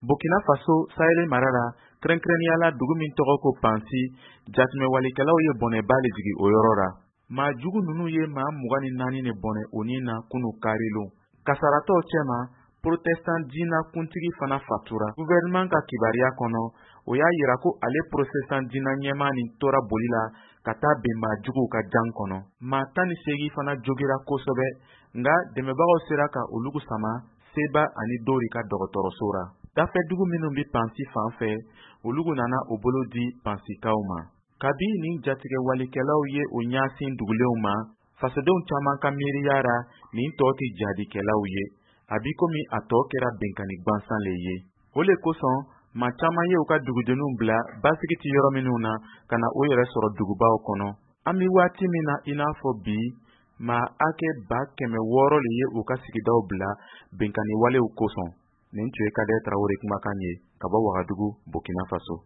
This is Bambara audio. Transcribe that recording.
Burkina Faso Sahel mara la kɛrɛnkɛrɛnnenya la dugu min tɔgɔ ko Pansi, jateminɛwalikɛlaw ye bɔnɛba le jigi o yɔrɔ la. Maa jugu ninnu ye maa 24 de bɔnɛ o ni na kunu karilon. Kasaratɔw cɛma, protestant diina kuntigi fana fatura. Gouvernement ka kibaruya kɔnɔ, o y'a yira ko ale protestant diina ɲɛmaa nin tora boli la ka taa ben maa juguw ka jan kɔnɔ. Maa 18 fana jogira kosɛbɛ, nga dɛmɛbagaw sera ka olugu sama Seba ani Dori ka dɔgɔtɔrɔso ra. Dafɛdugu minnu bi Pansi fan fɛ, olugu nana o bolo di Pansikaw ma. Kabi nin jatigɛwalikɛlaw ye o ɲaasin dugulenw ma, fasodenw caman ka miiriya ra nin tɔ tɛ jadikɛlaw ye. A bi komi a tɔ kɛra benkani gwansan le ye. O le kosɔn, maa caman ye u ka dugudenninw bila basigi ti yɔrɔ minnu na ka na o yɛrɛ sɔrɔ dugubaw kɔnɔ. An bi waati min na i n'a fɔ bi, maa hakɛ 600 le ye u ka sigidaw bila benkaniwalew kosɔn. Nin tun ye Kadɛ Tarawele kumakan ye ka bɔ Wagadugu, Burkina Faso.